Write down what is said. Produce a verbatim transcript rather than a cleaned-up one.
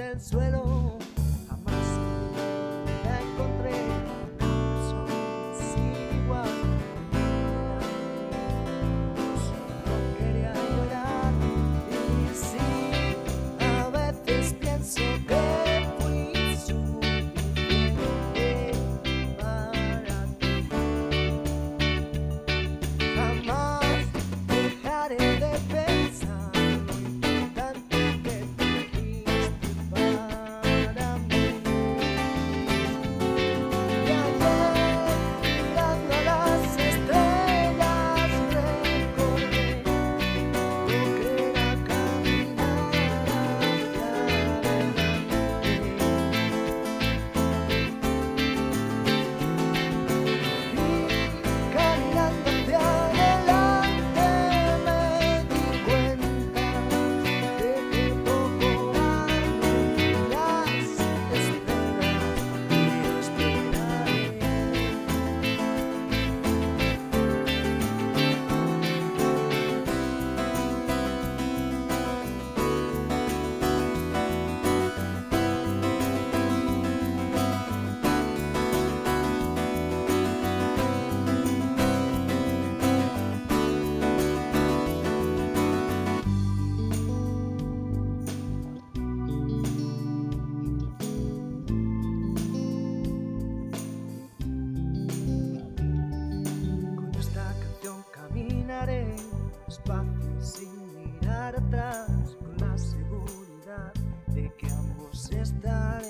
del suelo. Jamás la encontré persona sin igual. Solo quería llorar. Y sí, a veces pienso que fui suficiente para ti. Jamás dejaré de pensar lo importante que tú fuiste para mí. Y ayer, mirando a las estrellas, recordé lo que era caminar hacia adelante. Y caminando hacia adelante me di cuenta de que poco valen las esperas y esperaré. Con esta canción caminaré despacio y sin mirar atrás, con la seguridad de que ambos estarán.